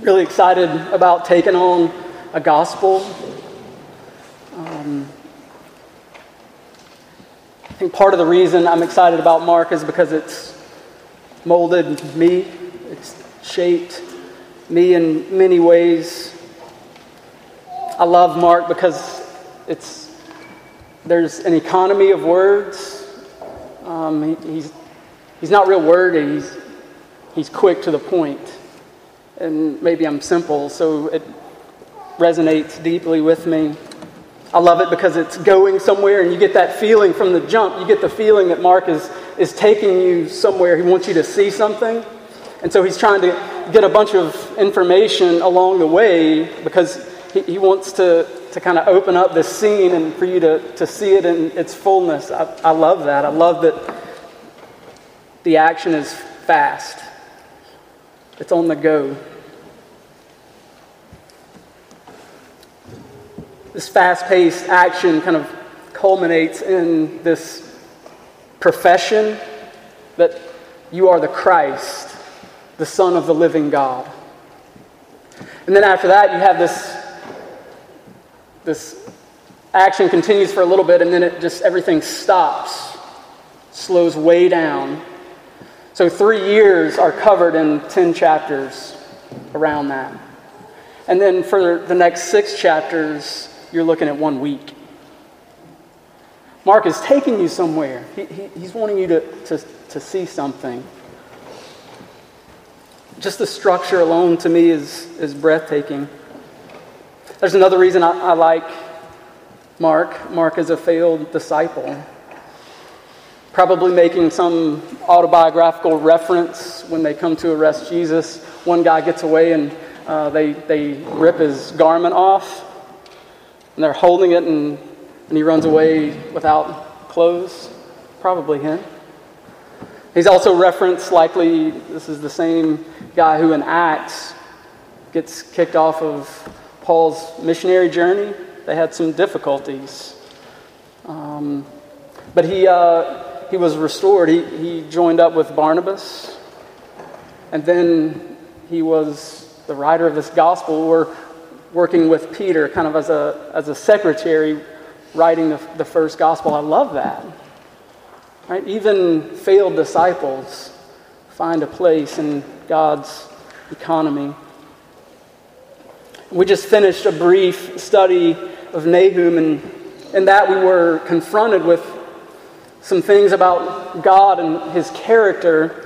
really excited about taking on a gospel. I think part of the reason I'm excited about Mark is because it's molded me. It's shaped me in many ways. I love Mark because there's an economy of words. He's not real wordy. He's quick to the point. And maybe I'm simple, so it resonates deeply with me. I love it because it's going somewhere, and you get that feeling from the jump. You get the feeling that Mark is taking you somewhere. He wants you to see something. And so he's trying to get a bunch of information along the way because he wants to kind of open up this scene and for you to see it in its fullness. I love that. I love that the action is fast. It's on the go. This fast-paced action kind of culminates in this profession that you are the Christ, the Son of the living God. And then after that, you have this action continues for a little bit, and then everything stops, slows way down. So 3 years are covered in 10 chapters around that. And then for the next 6 chapters, you're looking at 1 week. Mark is taking you somewhere. He's wanting you to see something. Just the structure alone to me is breathtaking. There's another reason I like Mark. Mark is a failed disciple. Probably making some autobiographical reference when they come to arrest Jesus. One guy gets away and they rip his garment off. And they're holding it, and he runs away without clothes. Probably him. He's also referenced, likely, this is the same guy who in Acts gets kicked off of Paul's missionary journey. They had some difficulties. But he was restored. He joined up with Barnabas. And then he was the writer of this gospel, or working with Peter, kind of as a secretary, writing the first gospel. I love that. Right? Even failed disciples find a place in God's economy. We just finished a brief study of Nahum, and in that we were confronted with some things about God and His character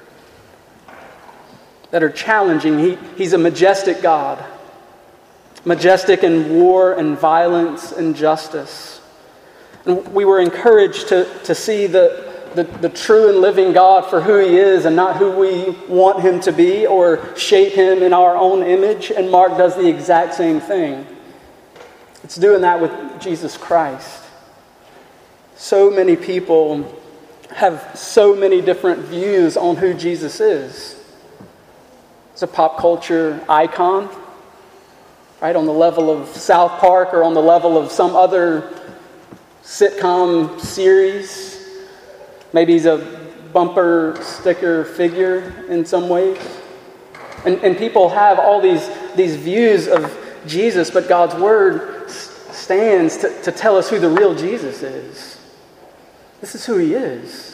that are challenging. He's a majestic God. Majestic in war and violence and justice. And we were encouraged to see the true and living God for who He is and not who we want Him to be or shape Him in our own image. And Mark does the exact same thing. It's doing that with Jesus Christ. So many people have so many different views on who Jesus is. He's a pop culture icon. Right, on the level of South Park or on the level of some other sitcom series. Maybe he's a bumper sticker figure in some ways. And people have all these views of Jesus, but God's Word stands to tell us who the real Jesus is. This is who He is.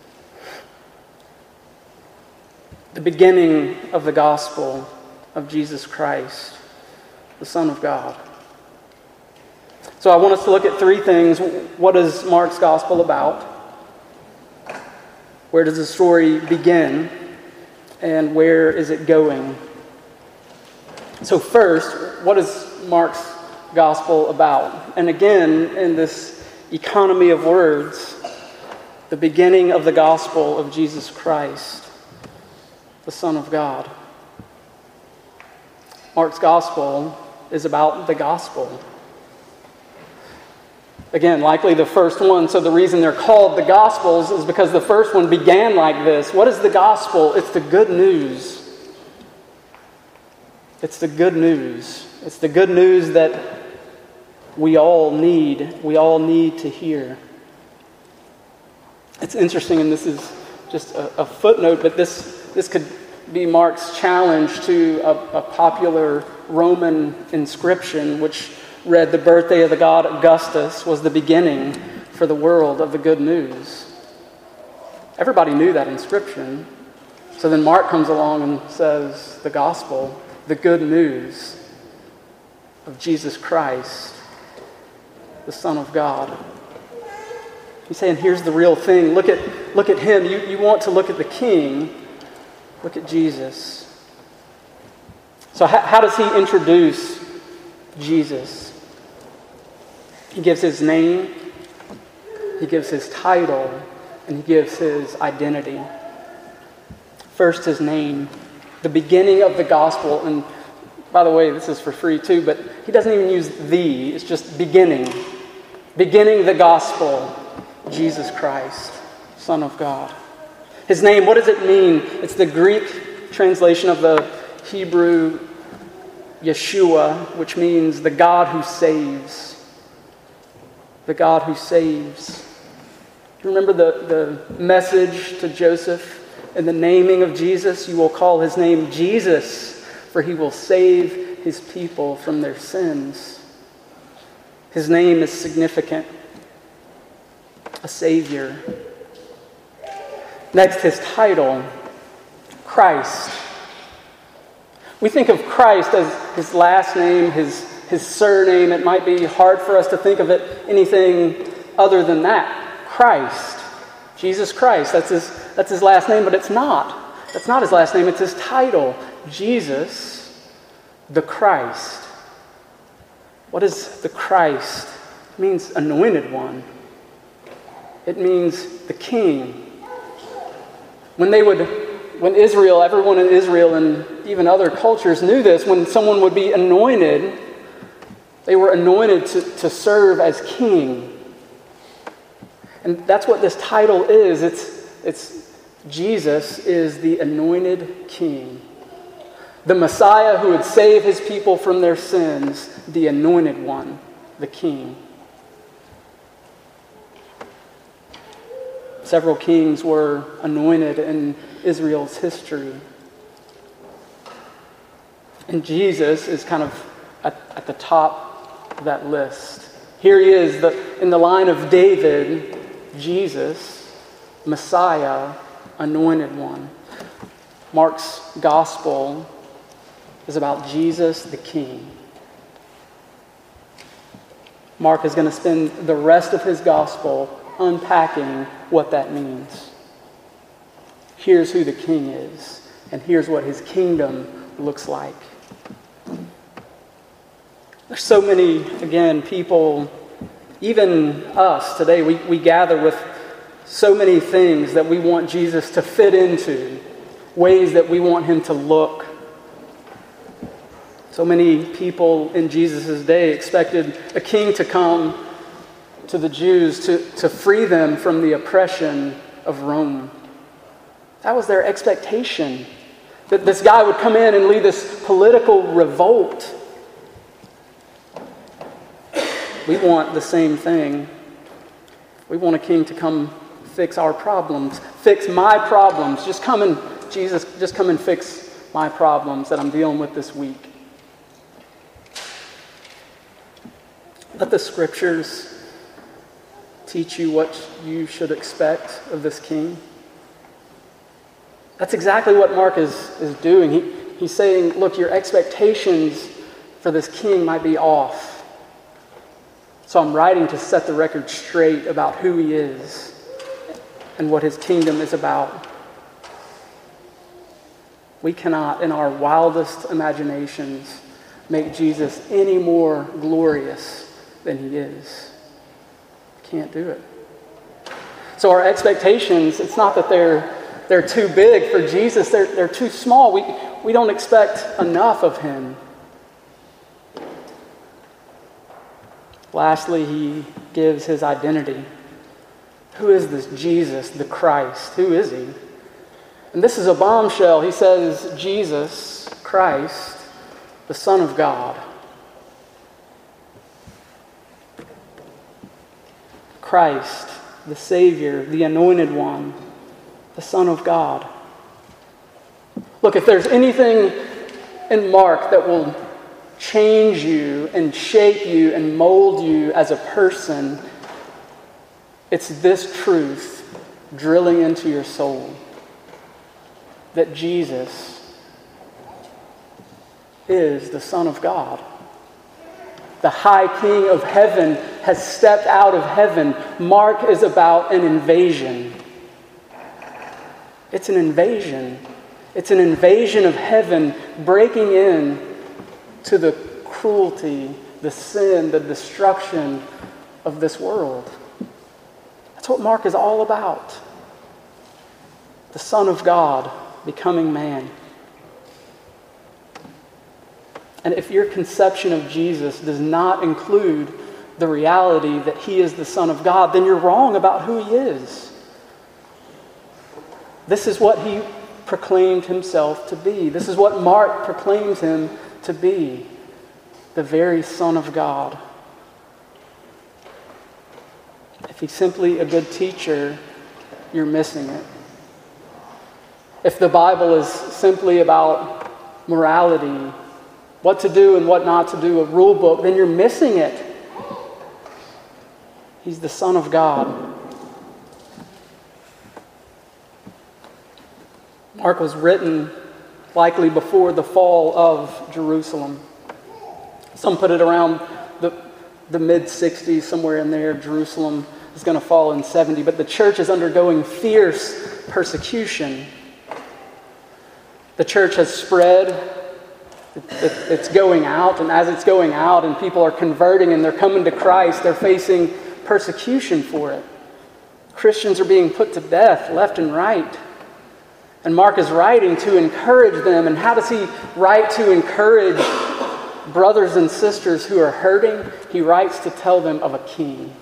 The beginning of the gospel of Jesus Christ, the Son of God. So I want us to look at 3 things. What is Mark's gospel about? Where does the story begin? And where is it going? So first, what is Mark's gospel about? And again, in this economy of words, the beginning of the gospel of Jesus Christ, the Son of God. Mark's gospel is about the gospel. Again, likely the first one, so the reason they're called the Gospels is because the first one began like this. What is the gospel? It's the good news. It's the good news. It's the good news that we all need to hear. It's interesting, and this is just a footnote, but this could be Mark's challenge to a popular Roman inscription, which read, "The birthday of the god Augustus was the beginning for the world of the good news." Everybody knew that inscription. So then Mark comes along and says the gospel, the good news of Jesus Christ, the Son of God. He's saying, here's the real thing. Look at him. You want to look at the king. Look at Jesus. So how does he introduce Jesus? He gives his name, he gives his title, and he gives his identity. First, his name, the beginning of the gospel. And by the way, this is for free too, but he doesn't even use "the," it's just beginning. Beginning the gospel, Jesus Christ, Son of God. His name, what does it mean? It's the Greek translation of the Hebrew Yeshua, which means the God who saves. The God who saves. You remember the message to Joseph? In the naming of Jesus, you will call his name Jesus, for he will save his people from their sins. His name is significant. A Savior. Next, his title, Christ. We think of Christ as his last name, his surname. It might be hard for us to think of it anything other than that. Christ. Jesus Christ. That's his last name, but it's not. That's not his last name. It's his title. Jesus, the Christ. What is the Christ? It means anointed one. It means the king. When Israel, everyone in Israel and even other cultures knew this, when someone would be anointed, they were anointed to serve as king. And that's what this title is. It's Jesus is the anointed king. The Messiah who would save his people from their sins, the anointed one, the king. Several kings were anointed in Israel's history. And Jesus is kind of at the top of that list. Here he is, in the line of David, Jesus, Messiah, anointed one. Mark's gospel is about Jesus the King. Mark is going to spend the rest of his gospel unpacking what that means. Here's who the king is, and here's what his kingdom looks like. There's so many, again, people, even us today, we gather with so many things that we want Jesus to fit into, ways that we want him to look. So many people in Jesus' day expected a king to come to the Jews to free them from the oppression of Rome. That was their expectation, that this guy would come in and lead this political revolt. We want the same thing. We want a king to come fix our problems, fix my problems. Jesus, just come and fix my problems that I'm dealing with this week. Let the scriptures teach you what you should expect of this king. That's exactly what Mark is doing. He's saying, look, your expectations for this king might be off. So I'm writing to set the record straight about who he is and what his kingdom is about. We cannot, in our wildest imaginations, make Jesus any more glorious than he is. Can't do it. So our expectations, it's not that they're too big for Jesus, they're too small. We don't expect enough of him. Lastly, he gives his identity. Who is this Jesus, the Christ? Who is he? And this is a bombshell. He says, Jesus, Christ, the Son of God. Christ, the Savior, the Anointed One, the Son of God. Look, if there's anything in Mark that will change you and shape you and mold you as a person, it's this truth drilling into your soul that Jesus is the Son of God. The High King of heaven has stepped out of heaven. Mark is about an invasion. It's an invasion. It's an invasion of heaven breaking in to the cruelty, the sin, the destruction of this world. That's what Mark is all about. The Son of God becoming man. And if your conception of Jesus does not include the reality that he is the Son of God, then you're wrong about who he is. This is what he proclaimed himself to be. This is what Mark proclaims him to be. The very Son of God. If he's simply a good teacher, you're missing it. If the Bible is simply about morality, what to do and what not to do, a rule book, then you're missing it. He's the Son of God. Mark was written likely before the fall of Jerusalem. Some put it around the mid-60s, somewhere in there. Jerusalem is going to fall in 70, but the church is undergoing fierce persecution. The church has spread. It's going out, and as it's going out and people are converting and they're coming to Christ, they're facing persecution for it. Christians are being put to death left and right. And Mark is writing to encourage them. And how does he write to encourage brothers and sisters who are hurting? He writes to tell them of a king.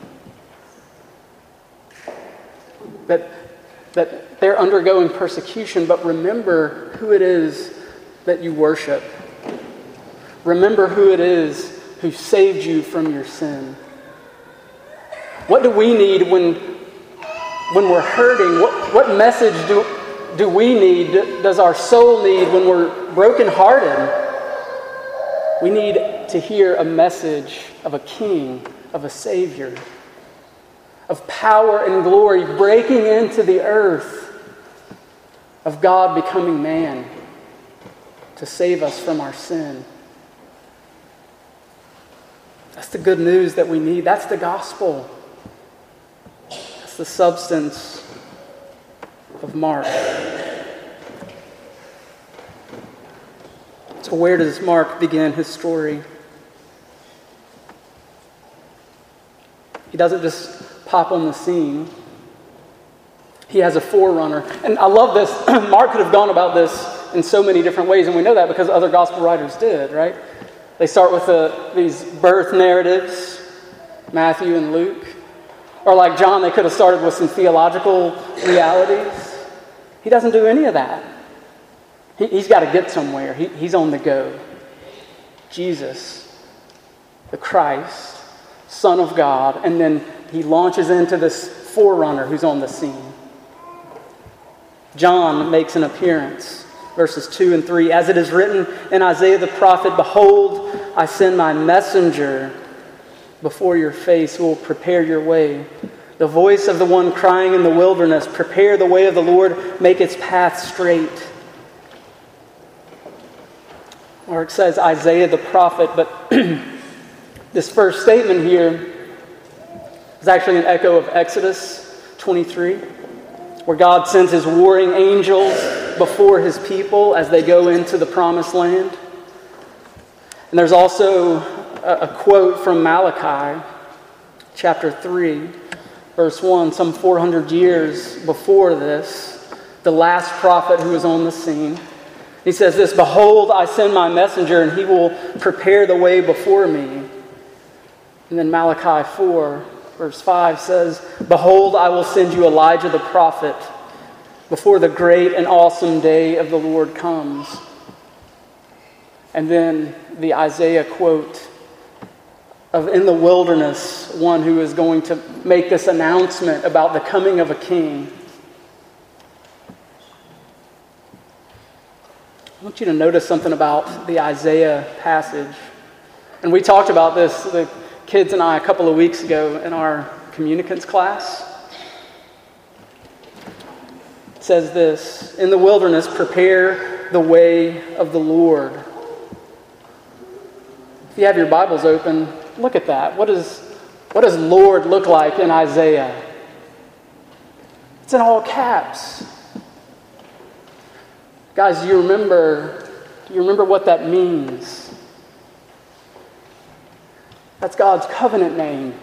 That they're undergoing persecution, but remember who it is that you worship. Remember who it is who saved you from your sin. What do we need when we're hurting? What message do we need? Does our soul need when we're brokenhearted? We need to hear a message of a king, of a Savior, of power and glory breaking into the earth, of God becoming man to save us from our sin. That's the good news that we need. That's the gospel. That's the substance of Mark. So where does Mark begin his story? He doesn't just pop on the scene. He has a forerunner. And I love this. Mark could have gone about this in so many different ways, and we know that because other gospel writers did, right? They start with these birth narratives, Matthew and Luke. Or like John, they could have started with some theological realities. He doesn't do any of that. He's got to get somewhere. He's on the go. Jesus, the Christ, Son of God, and then he launches into this forerunner who's on the scene. John makes an appearance. Verses 2 and 3, as it is written in Isaiah the prophet, "Behold, I send my messenger before your face who will prepare your way. The voice of the one crying in the wilderness, prepare the way of the Lord, make its path straight." Or it says Isaiah the prophet, but this first statement here is actually an echo of Exodus 23. Where God sends his warring angels before his people as they go into the promised land. And there's also a quote from Malachi, chapter 3, verse 1, some 400 years before this, the last prophet who was on the scene. He says this, "Behold, I send my messenger, and he will prepare the way before me." And then Malachi 4, verse 5 says, "Behold, I will send you Elijah the prophet before the great and awesome day of the Lord comes." And then the Isaiah quote of in the wilderness, one who is going to make this announcement about the coming of a king. I want you to notice something about the Isaiah passage. And we talked about this, the kids and I, a couple of weeks ago in our communicants class. It says this, "In the wilderness, prepare the way of the Lord." If you have your Bibles open, look at that. What does Lord look like in Isaiah? It's in all caps. Guys, do you remember what that means? That's God's covenant name.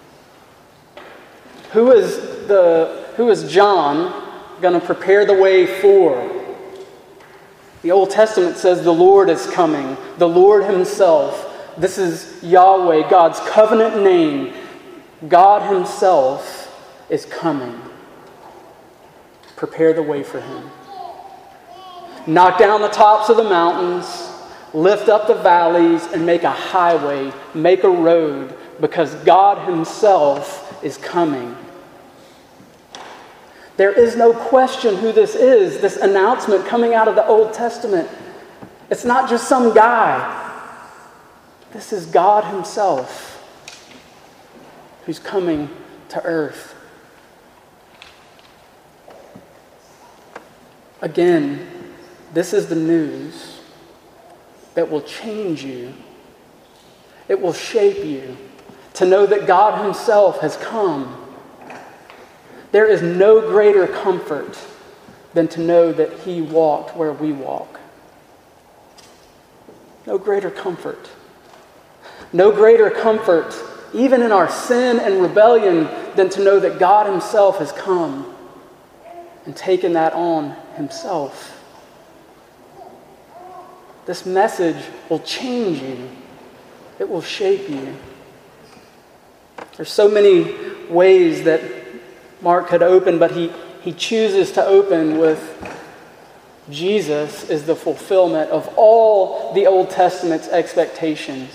Who is John going to prepare the way for? The Old Testament says the Lord is coming, the Lord himself. This is Yahweh, God's covenant name. God himself is coming. Prepare the way for him. Knock down the tops of the mountains, lift up the valleys, and make a highway, make a road, because God himself is coming. There is no question who this is, this announcement coming out of the Old Testament. It's not just some guy. This is God himself who's coming to earth. Again, this is the news that will change you. It will shape you to know that God himself has come. There is no greater comfort than to know that he walked where we walk. No greater comfort. No greater comfort, even in our sin and rebellion, than to know that God himself has come and taken that on himself. This message will change you. It will shape you. There's so many ways that Mark could open, but he chooses to open with Jesus is the fulfillment of all the Old Testament's expectations.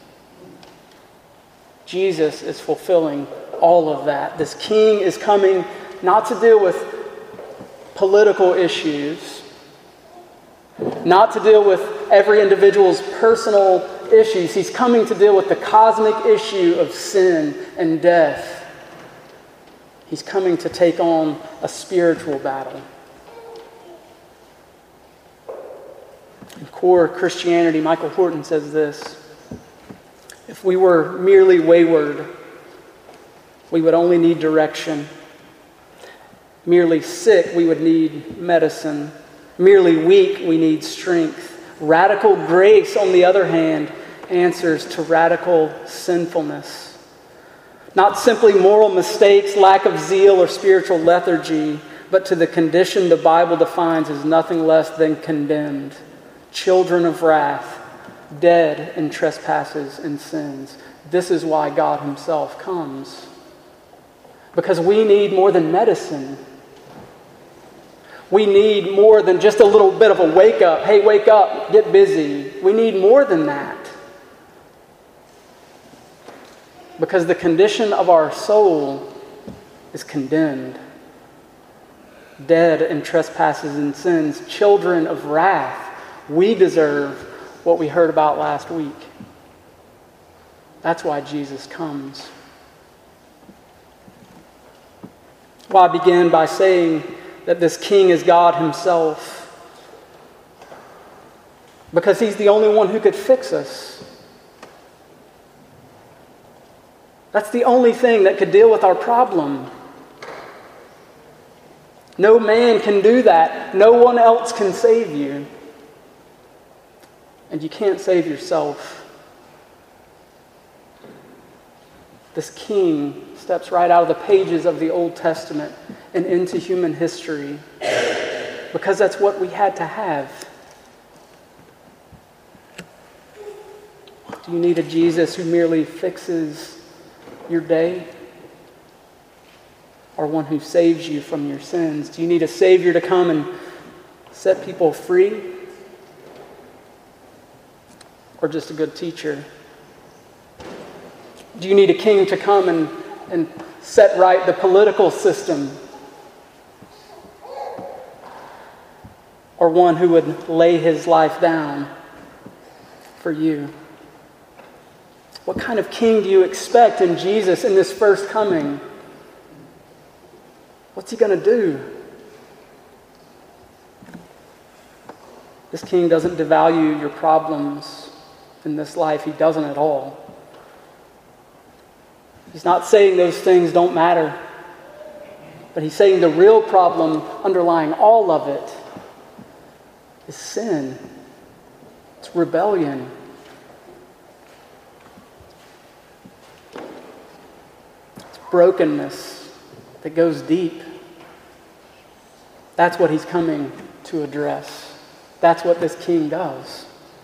Jesus is fulfilling all of that. This king is coming not to deal with political issues, not to deal with every individual's personal issues. He's coming to deal with the cosmic issue of sin and death. He's coming to take on a spiritual battle. In Core Christianity, Michael Horton says this: if we were merely wayward, we would only need direction. Merely sick, we would need medicine. Merely weak, we need strength. Radical grace, on the other hand, answers to radical sinfulness. Not simply moral mistakes, lack of zeal, or spiritual lethargy, but to the condition the Bible defines as nothing less than condemned. Children of wrath, dead in trespasses and sins. This is why God himself comes. Because we need more than medicine. We need more than just a little bit of a wake up. Hey, wake up, get busy. We need more than that. Because the condition of our soul is condemned. Dead in trespasses and sins. Children of wrath. We deserve what we heard about last week. That's why Jesus comes. Well, I began by saying that this king is God himself, because he's the only one who could fix us. That's the only thing that could deal with our problem. No man can do that. No one else can save you. And you can't save yourself. This king steps right out of the pages of the Old Testament and into human history, because that's what we had to have. Do you need a Jesus who merely fixes your day, or one who saves you from your sins? Do you need a Savior to come and set people free, or just a good teacher? Do you need a king to come and set right the political system? or one who would lay his life down for you? What kind of king do you expect in Jesus in this first coming? What's he going to do? This king doesn't devalue your problems in this life. He doesn't at all. He's not saying those things don't matter, but he's saying the real problem underlying all of it is sin. It's rebellion. It's brokenness that goes deep. That's what he's coming to address. That's what this king does.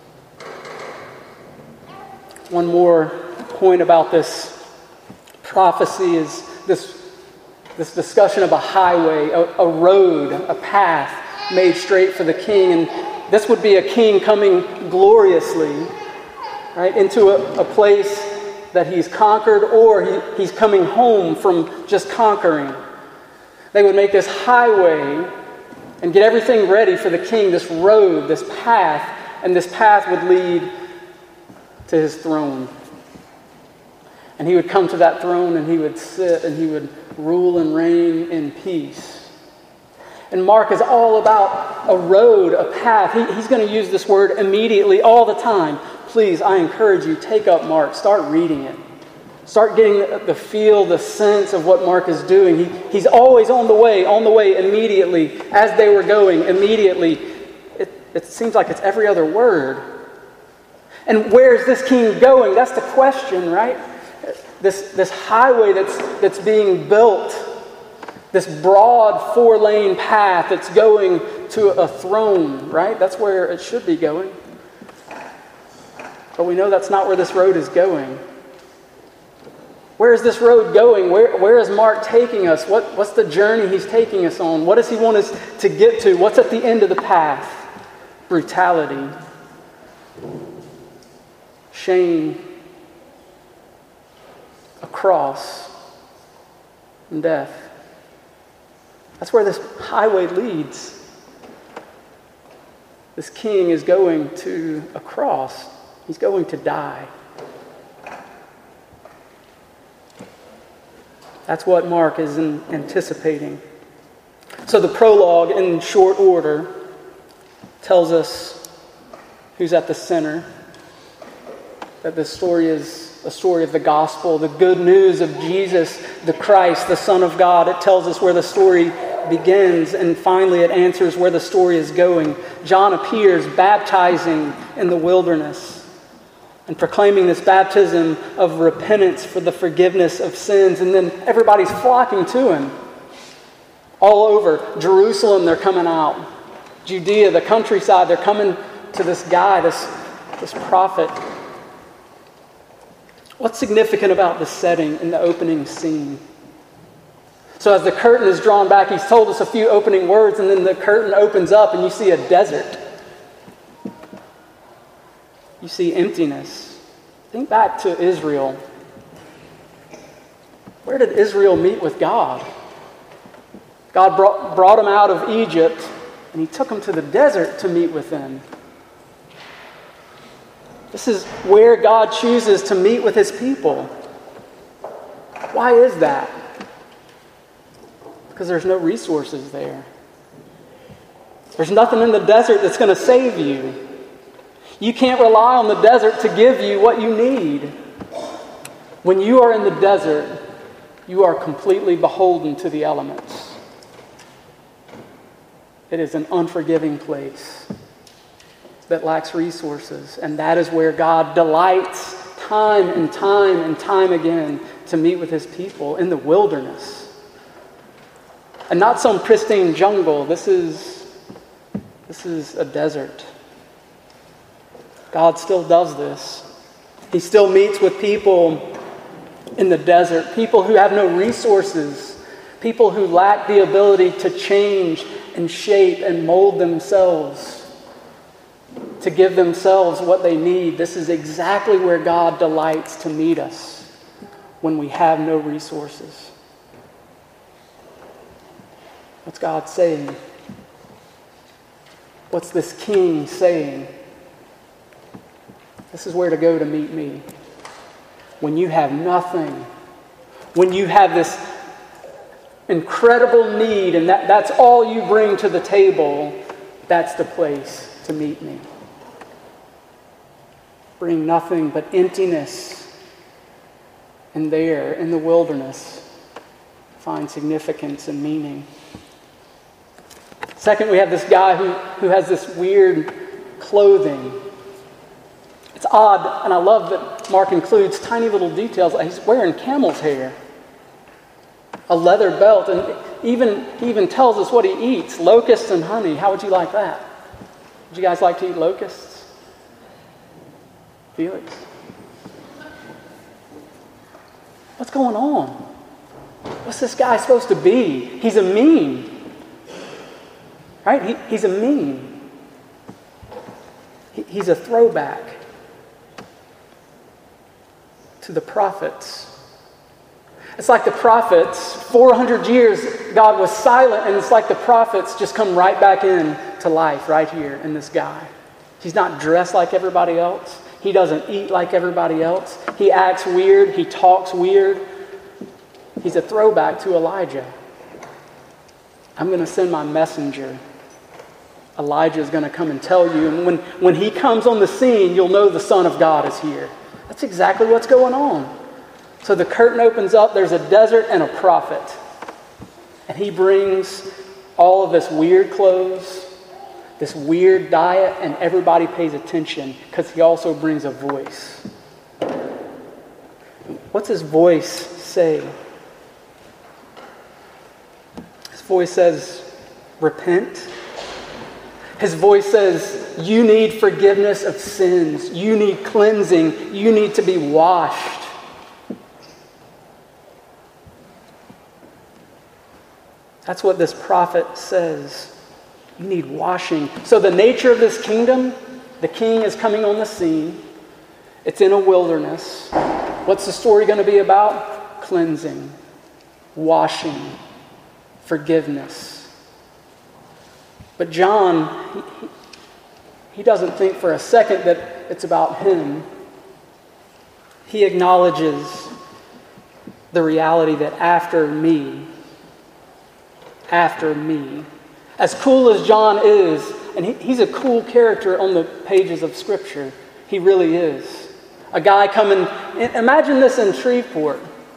One more point about this prophecy is this discussion of a highway, a road, a path made straight for the king. And this would be a king coming gloriously, right, into a place that he's conquered, or he's coming home from just conquering. They would make this highway and get everything ready for the king, this road, this path, and this path would lead to his throne. And he would come to that throne and he would sit and he would rule and reign in peace. And Mark is all about a road, a path. He's going to use this word immediately all the time. Please, I encourage you, take up Mark. Start reading it. Start getting the feel, the sense of what Mark is doing. He's always on the way immediately. As they were going, immediately. It seems like it's every other word. And where is this king going? That's the question, right? This highway that's being built, this broad 4-lane path that's going to a throne, right? That's where it should be going. But we know that's not where this road is going. Where is this road going? Where is Mark taking us? What's the journey he's taking us on? What does he want us to get to? What's at the end of the path? Brutality, shame, a cross, and death. That's where this highway leads. This king is going to a cross. He's going to die. That's what Mark is anticipating. So the prologue, in short order, tells us who's at the center, that this story is a story of the gospel, the good news of Jesus, the Christ, the Son of God. It tells us where the story begins, and finally it answers where the story is going. John appears baptizing in the wilderness and proclaiming this baptism of repentance for the forgiveness of sins, and then everybody's flocking to him. All over Jerusalem, they're coming out. Judea, the countryside, they're coming to this guy, this prophet. What's significant about the setting in the opening scene? So as the curtain is drawn back, he's told us a few opening words, and then the curtain opens up and you see a desert. You see emptiness. Think back to Israel. Where did Israel meet with God? God brought them out of Egypt, and he took them to the desert to meet with them. This is where God chooses to meet with his people. Why is that? Because there's no resources there. There's nothing in the desert that's going to save you. You can't rely on the desert to give you what you need. When you are in the desert, you are completely beholden to the elements. It is an unforgiving place that lacks resources, and that is where God delights time and time and time again to meet with his people, in the wilderness. And not some pristine jungle. This is a desert. God still does this. He still meets with people in the desert, people who have no resources, people who lack the ability to change and shape and mold themselves, to give themselves what they need. This is exactly where God delights to meet us, when we have no resources. What's God saying? What's this king saying? This is where to go to meet me. When you have nothing, when you have this incredible need and that's all you bring to the table, that's the place to meet me. Bring nothing but emptiness, and there in the wilderness find significance and meaning. Second, we have this guy who has this weird clothing. It's odd, and I love that Mark includes tiny little details. He's wearing camel's hair, a leather belt, and he even tells us what he eats, locusts and honey. How would you like that? Would you guys like to eat locusts? Felix? What's going on? What's this guy supposed to be? He's a meme. Right? He's a meme. He's a throwback to the prophets. It's like the prophets, 400 years God was silent, and it's like the prophets just come right back in to life right here in this guy. He's not dressed like everybody else. He doesn't eat like everybody else. He acts weird. He talks weird. He's a throwback to Elijah. I'm going to send my messenger. Elijah is going to come and tell you. And when he comes on the scene, you'll know the Son of God is here. That's exactly what's going on. So the curtain opens up. There's a desert and a prophet. And he brings all of this weird clothes, this weird diet, and everybody pays attention because he also brings a voice. What's his voice say? His voice says, repent. His voice says, you need forgiveness of sins. You need cleansing. You need to be washed. That's what this prophet says. You need washing. So the nature of this kingdom, the king is coming on the scene. It's in a wilderness. What's the story going to be about? Cleansing, washing, forgiveness. But John, he doesn't think for a second that it's about him. He acknowledges the reality that after me, as cool as John is, and he's a cool character on the pages of Scripture, he really is. A guy coming, imagine this in Shreveport.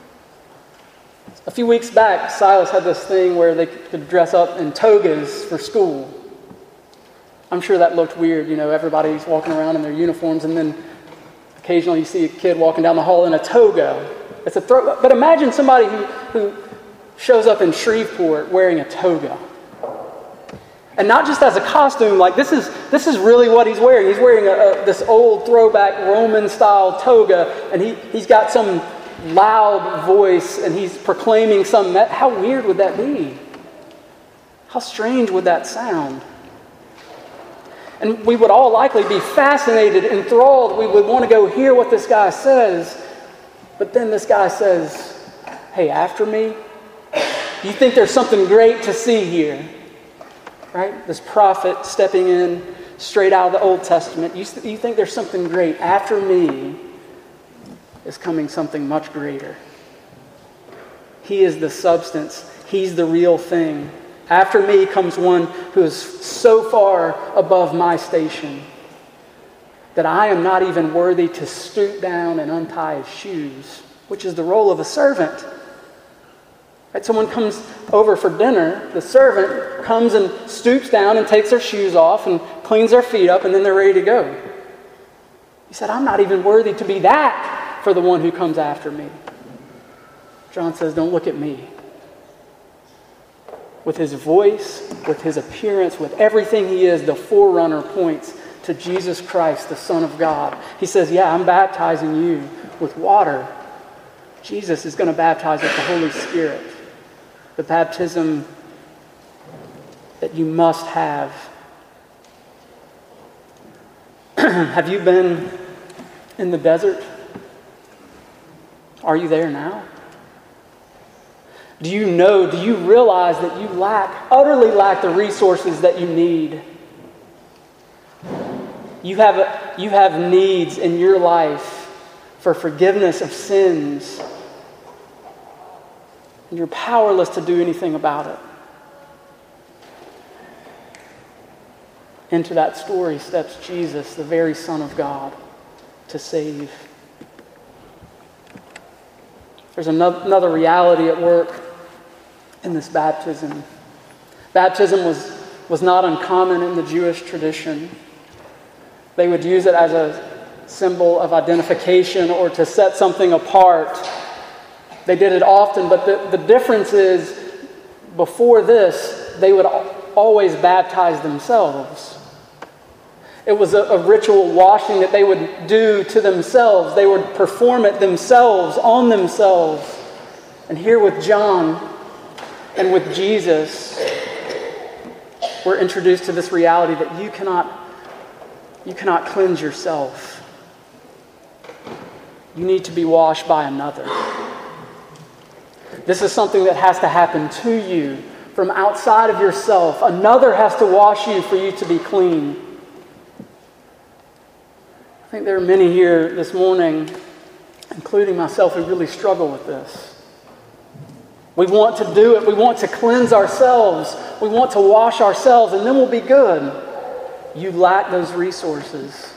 A few weeks back, Silas had this thing where they could dress up in togas for school. I'm sure that looked weird, everybody's walking around in their uniforms, and then occasionally you see a kid walking down the hall in a toga. But imagine somebody who shows up in Shreveport wearing a toga. And not just as a costume, like this is really what he's wearing. He's wearing this old throwback Roman-style toga, and he's got some loud voice, and he's proclaiming some. How weird would that be? How strange would that sound? And we would all likely be fascinated, enthralled. We would want to go hear what this guy says. But then this guy says, hey, after me? You think there's something great to see here? Right? This prophet stepping in straight out of the Old Testament. You think there's something great. After me is coming something much greater. He is the substance. He's the real thing. After me comes one who is so far above my station that I am not even worthy to stoop down and untie his shoes, which is the role of a servant. Right? Someone comes over for dinner, the servant comes and stoops down and takes their shoes off and cleans their feet up, and then they're ready to go. He said, I'm not even worthy to be that for the one who comes after me. John says, don't look at me. With his voice, with his appearance, with everything he is, the forerunner points to Jesus Christ, the Son of God. He says, yeah, I'm baptizing you with water. Jesus is going to baptize with the Holy Spirit. The baptism that you must have. Have you been in the desert? Are you there now? Do you realize that you utterly lack the resources that you need You have needs in your life for forgiveness of sins, and you're powerless to do anything about it. Into that story steps Jesus, the very Son of God, to save. There's another reality at work in this baptism. Baptism was not uncommon in the Jewish tradition. They would use it as a symbol of identification or to set something apart. They did it often, but the difference is, before this, they would always baptize themselves. It was a ritual washing that they would do to themselves. They would perform it themselves, on themselves. And here with John and with Jesus, we're introduced to this reality that you cannot cleanse yourself. You need to be washed by another. This is something that has to happen to you from outside of yourself. Another has to wash you for you to be clean. I think there are many here this morning, including myself, who really struggle with this. We want to do it. We want to cleanse ourselves. We want to wash ourselves, and then we'll be good. You lack those resources.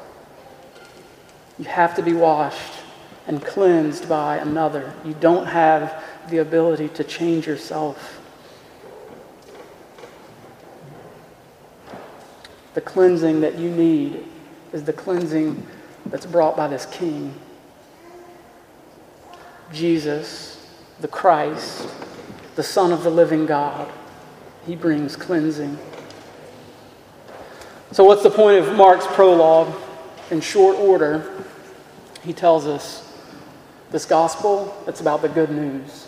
You have to be washed and cleansed by another. You don't have the ability to change yourself. The cleansing that you need is the cleansing that's brought by this King. Jesus, the Christ, the Son of the living God. He brings cleansing. So what's the point of Mark's prologue? In short order, he tells us this gospel, it's about the good news.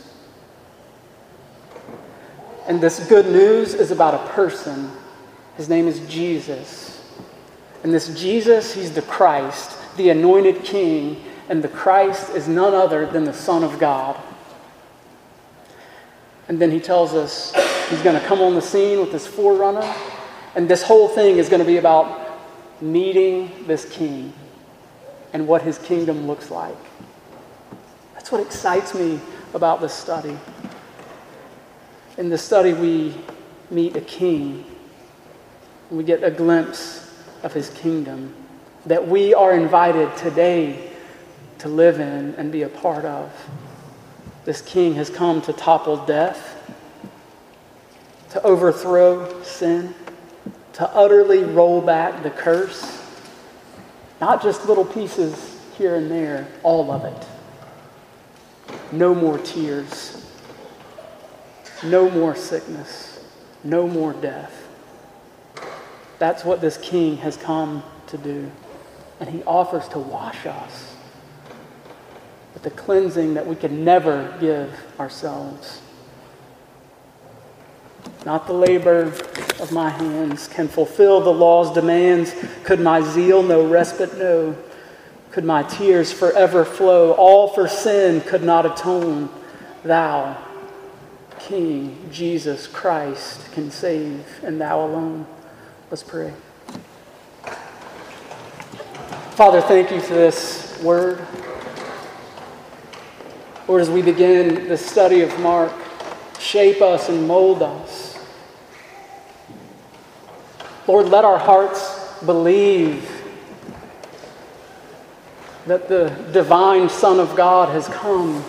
And this good news is about a person. His name is Jesus. And this Jesus, he's the Christ, the anointed King, and the Christ is none other than the Son of God. And then he tells us he's going to come on the scene with this forerunner, and this whole thing is going to be about meeting this King and what his kingdom looks like. That's what excites me about this study. In this study, we meet a King, and we get a glimpse of his kingdom that we are invited today to live in and be a part of. This King has come to topple death, to overthrow sin, to utterly roll back the curse. Not just little pieces here and there, all of it. No more tears. No more sickness. No more death. That's what this King has come to do. And he offers to wash us with the cleansing that we can never give ourselves. Not the labor of my hands can fulfill the law's demands. Could my zeal no respite know? Could my tears forever flow? All for sin could not atone. Thou, King Jesus Christ, can save, and thou alone. Let's pray. Father, thank you for this word. Lord, as we begin this study of Mark, shape us and mold us. Lord, let our hearts believe that the divine Son of God has come.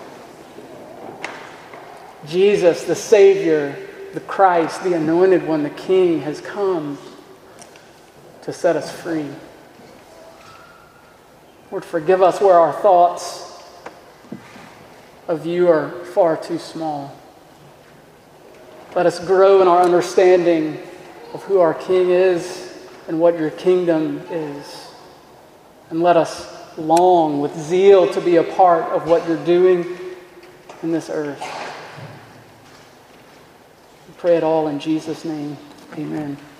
Jesus, the Savior, the Christ, the Anointed One, the King, has come to set us free. Lord, forgive us where our thoughts of you are far too small. Let us grow in our understanding of who our King is and what your kingdom is. And let us long with zeal to be a part of what you're doing in this earth. We pray it all in Jesus' name. Amen.